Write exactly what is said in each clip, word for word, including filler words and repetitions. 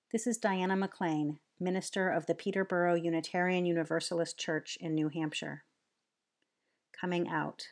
This is Diana McLean, minister of the Peterborough Unitarian Universalist Church in New Hampshire. Coming out.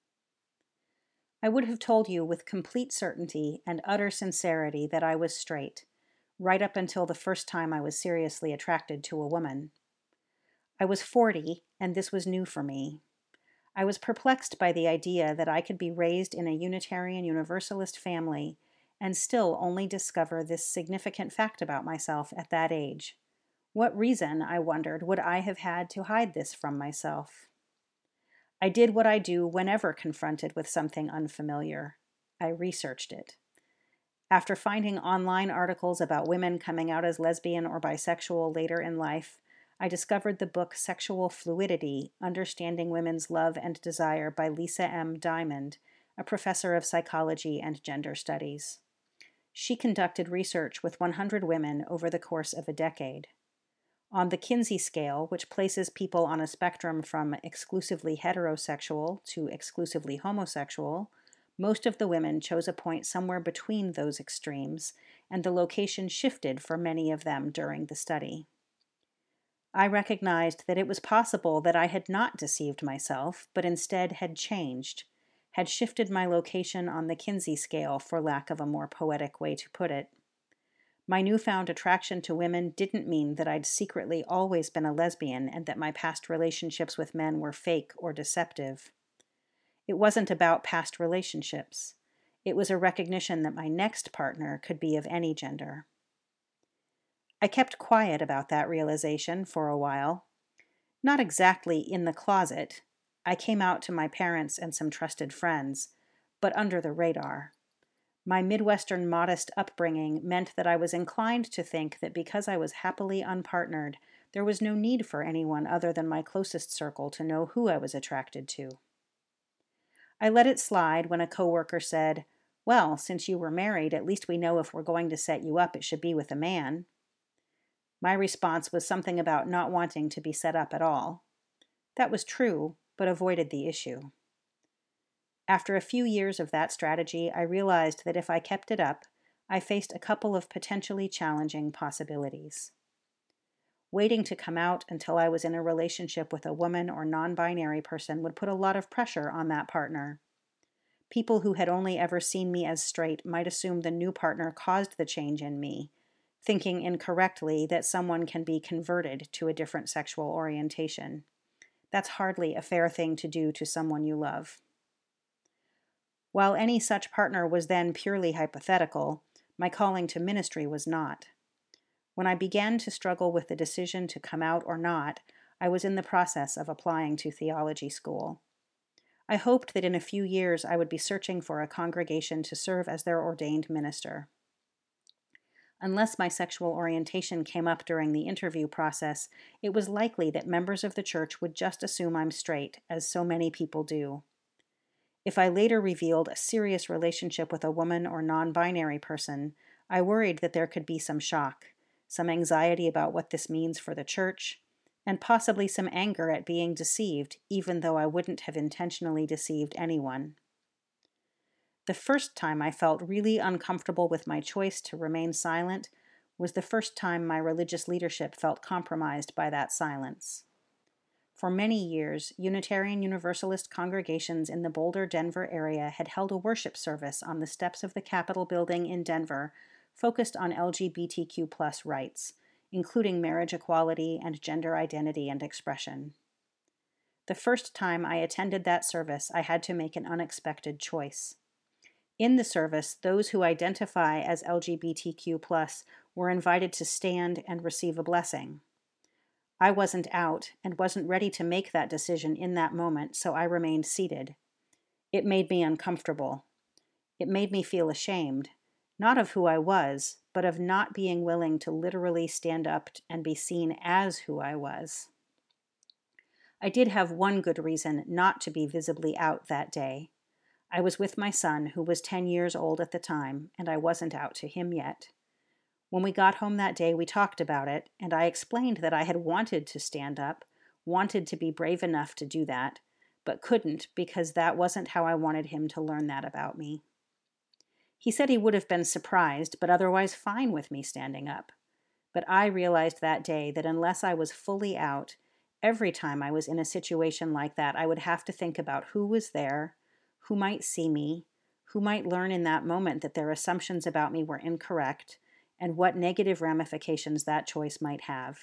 I would have told you with complete certainty and utter sincerity that I was straight, right up until the first time I was seriously attracted to a woman. I was forty, and this was new for me. I was perplexed by the idea that I could be raised in a Unitarian Universalist family and still only discover this significant fact about myself at that age. What reason, I wondered, would I have had to hide this from myself? I did what I do whenever confronted with something unfamiliar. I researched it. After finding online articles about women coming out as lesbian or bisexual later in life, I discovered the book Sexual Fluidity: Understanding Women's Love and Desire by Lisa M. Diamond, a professor of psychology and gender studies. She conducted research with one hundred women over the course of a decade. On the Kinsey scale, which places people on a spectrum from exclusively heterosexual to exclusively homosexual, most of the women chose a point somewhere between those extremes, and the location shifted for many of them during the study. I recognized that it was possible that I had not deceived myself, but instead had changed, had shifted my location on the Kinsey scale, for lack of a more poetic way to put it. My newfound attraction to women didn't mean that I'd secretly always been a lesbian and that my past relationships with men were fake or deceptive. It wasn't about past relationships. It was a recognition that my next partner could be of any gender. I kept quiet about that realization for a while. Not exactly in the closet. I came out to my parents and some trusted friends, but under the radar. My Midwestern modest upbringing meant that I was inclined to think that because I was happily unpartnered, there was no need for anyone other than my closest circle to know who I was attracted to. I let it slide when a coworker said, "Well, since you were married, at least we know if we're going to set you up, it should be with a man." My response was something about not wanting to be set up at all. That was true, but avoided the issue. After a few years of that strategy, I realized that if I kept it up, I faced a couple of potentially challenging possibilities. Waiting to come out until I was in a relationship with a woman or non-binary person would put a lot of pressure on that partner. People who had only ever seen me as straight might assume the new partner caused the change in me, thinking incorrectly that someone can be converted to a different sexual orientation. That's hardly a fair thing to do to someone you love. While any such partner was then purely hypothetical, my calling to ministry was not. When I began to struggle with the decision to come out or not, I was in the process of applying to theology school. I hoped that in a few years I would be searching for a congregation to serve as their ordained minister. Unless my sexual orientation came up during the interview process, it was likely that members of the church would just assume I'm straight, as so many people do. If I later revealed a serious relationship with a woman or non-binary person, I worried that there could be some shock, some anxiety about what this means for the church, and possibly some anger at being deceived, even though I wouldn't have intentionally deceived anyone. The first time I felt really uncomfortable with my choice to remain silent was the first time my religious leadership felt compromised by that silence. For many years, Unitarian Universalist congregations in the Boulder, Denver area had held a worship service on the steps of the Capitol building in Denver focused on L G B T Q plus rights, including marriage equality and gender identity and expression. The first time I attended that service, I had to make an unexpected choice. In the service, those who identify as L G B T Q plus were invited to stand and receive a blessing. I wasn't out and wasn't ready to make that decision in that moment, so I remained seated. It made me uncomfortable. It made me feel ashamed, not of who I was, but of not being willing to literally stand up and be seen as who I was. I did have one good reason not to be visibly out that day. I was with my son, who was ten years old at the time, and I wasn't out to him yet. When we got home that day, we talked about it, and I explained that I had wanted to stand up, wanted to be brave enough to do that, but couldn't because that wasn't how I wanted him to learn that about me. He said he would have been surprised, but otherwise fine with me standing up. But I realized that day that unless I was fully out, every time I was in a situation like that, I would have to think about who was there, who might see me, who might learn in that moment that their assumptions about me were incorrect, and what negative ramifications that choice might have.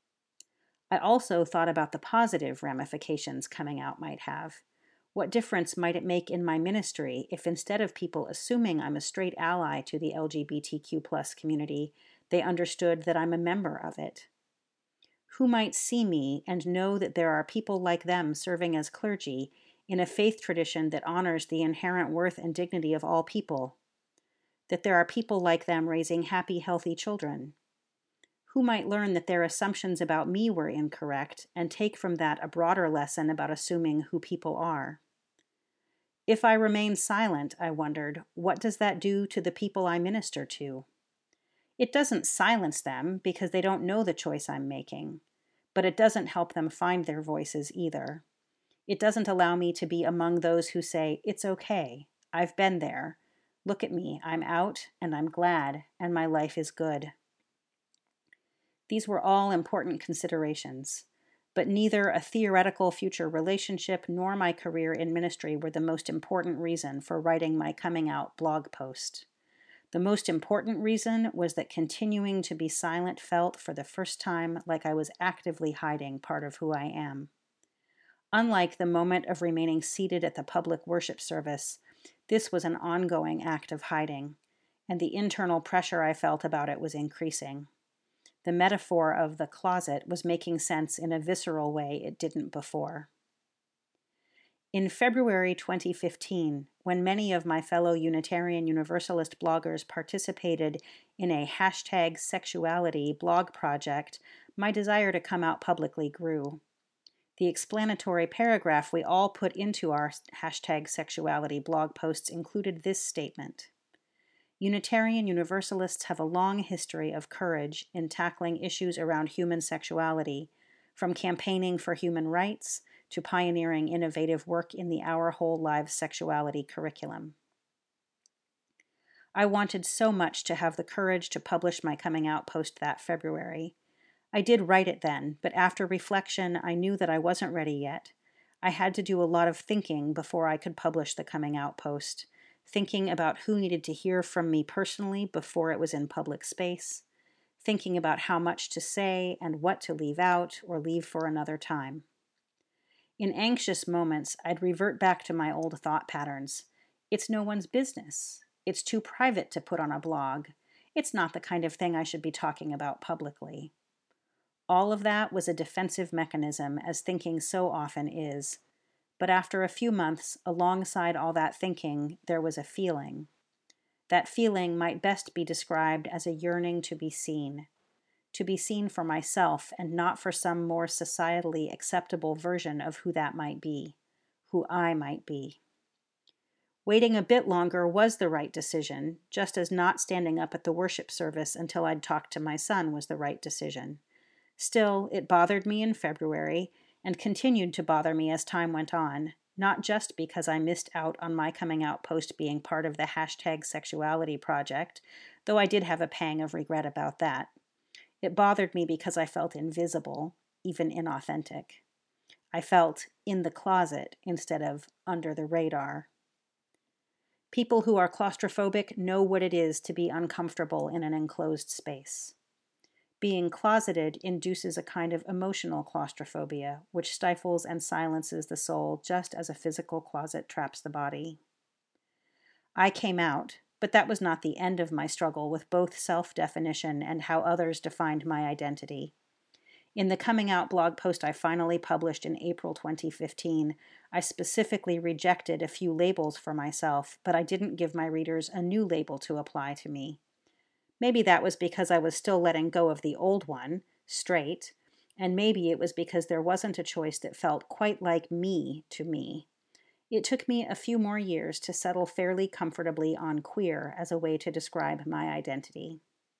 I also thought about the positive ramifications coming out might have. What difference might it make in my ministry if instead of people assuming I'm a straight ally to the L G B T Q plus community, they understood that I'm a member of it? Who might see me and know that there are people like them serving as clergy in a faith tradition that honors the inherent worth and dignity of all people? That there are people like them raising happy, healthy children? Who might learn that their assumptions about me were incorrect and take from that a broader lesson about assuming who people are? If I remain silent, I wondered, what does that do to the people I minister to? It doesn't silence them because they don't know the choice I'm making, but it doesn't help them find their voices either. It doesn't allow me to be among those who say, it's okay, I've been there. Look at me, I'm out and I'm glad and my life is good. These were all important considerations, but neither a theoretical future relationship nor my career in ministry were the most important reason for writing my coming out blog post. The most important reason was that continuing to be silent felt for the first time like I was actively hiding part of who I am. Unlike the moment of remaining seated at the public worship service, this was an ongoing act of hiding, and the internal pressure I felt about it was increasing. The metaphor of the closet was making sense in a visceral way it didn't before. In February twenty fifteen, when many of my fellow Unitarian Universalist bloggers participated in a hashtag sexuality blog project, my desire to come out publicly grew. The explanatory paragraph we all put into our hashtag sexuality blog posts included this statement: Unitarian Universalists have a long history of courage in tackling issues around human sexuality, from campaigning for human rights to pioneering innovative work in the Our Whole Lives Sexuality curriculum. I wanted so much to have the courage to publish my coming out post that February. I did write it then, but after reflection, I knew that I wasn't ready yet. I had to do a lot of thinking before I could publish the coming out post, thinking about who needed to hear from me personally before it was in public space, thinking about how much to say and what to leave out or leave for another time. In anxious moments, I'd revert back to my old thought patterns. It's no one's business. It's too private to put on a blog. It's not the kind of thing I should be talking about publicly. All of that was a defensive mechanism, as thinking so often is. But after a few months, alongside all that thinking, there was a feeling. That feeling might best be described as a yearning to be seen. To be seen for myself and not for some more societally acceptable version of who that might be, who I might be. Waiting a bit longer was the right decision, just as not standing up at the worship service until I'd talked to my son was the right decision. Still, it bothered me in February and continued to bother me as time went on, not just because I missed out on my coming out post being part of the hashtag sexuality project, though I did have a pang of regret about that. It bothered me because I felt invisible, even inauthentic. I felt in the closet instead of under the radar. People who are claustrophobic know what it is to be uncomfortable in an enclosed space. Being closeted induces a kind of emotional claustrophobia, which stifles and silences the soul just as a physical closet traps the body. I came out, but that was not the end of my struggle with both self-definition and how others defined my identity. In the coming out blog post I finally published in April twenty fifteen, I specifically rejected a few labels for myself, but I didn't give my readers a new label to apply to me. Maybe that was because I was still letting go of the old one, straight, and maybe it was because there wasn't a choice that felt quite like me to me. It took me a few more years to settle fairly comfortably on queer as a way to describe my identity.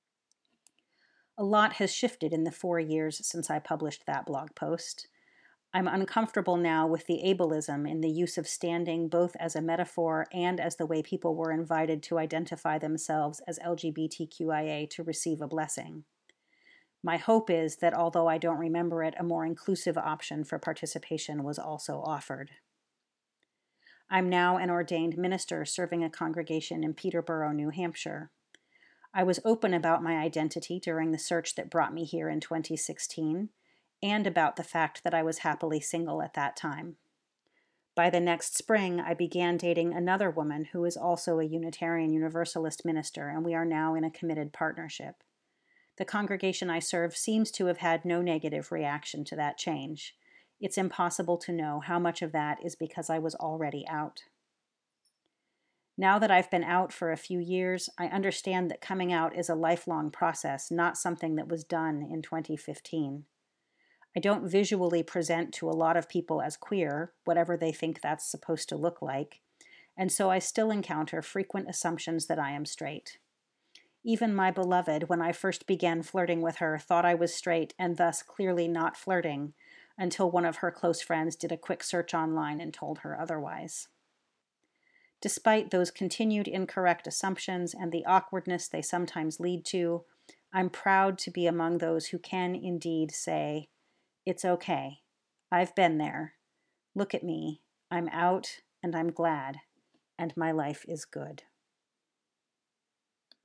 A lot has shifted in the four years since I published that blog post. I'm uncomfortable now with the ableism in the use of standing both as a metaphor and as the way people were invited to identify themselves as L G B T Q I A to receive a blessing. My hope is that although I don't remember it, a more inclusive option for participation was also offered. I'm now an ordained minister serving a congregation in Peterborough, New Hampshire. I was open about my identity during the search that brought me here in twenty sixteen, and about the fact that I was happily single at that time. By the next spring, I began dating another woman who is also a Unitarian Universalist minister, and we are now in a committed partnership. The congregation I serve seems to have had no negative reaction to that change. It's impossible to know how much of that is because I was already out. Now that I've been out for a few years, I understand that coming out is a lifelong process, not something that was done in twenty fifteen. I don't visually present to a lot of people as queer, whatever they think that's supposed to look like, and so I still encounter frequent assumptions that I am straight. Even my beloved, when I first began flirting with her, thought I was straight and thus clearly not flirting, until one of her close friends did a quick search online and told her otherwise. Despite those continued incorrect assumptions and the awkwardness they sometimes lead to, I'm proud to be among those who can indeed say, "It's okay. I've been there. Look at me. I'm out and I'm glad, and my life is good."